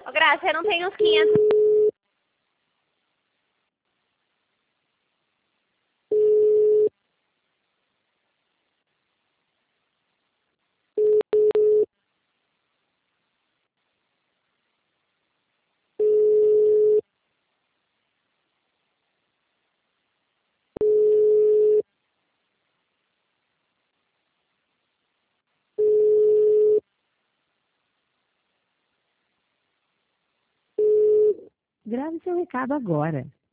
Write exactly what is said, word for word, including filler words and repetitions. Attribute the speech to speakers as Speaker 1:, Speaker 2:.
Speaker 1: Ô, Graça, eu não tenho uns quinhentos.
Speaker 2: Grave seu recado agora.